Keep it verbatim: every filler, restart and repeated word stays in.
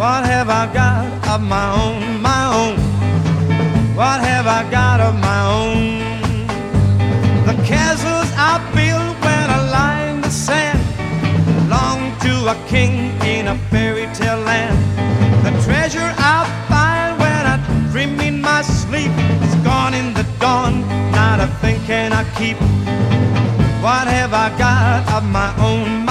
What have I got of my own, my own? What have I got of my own? The castles I build when I lie in the sand belong to a king in a fairy tale land. The treasure I find when I dream in my sleep is gone in the dawn, not a thing can I keep. What have I got of my own?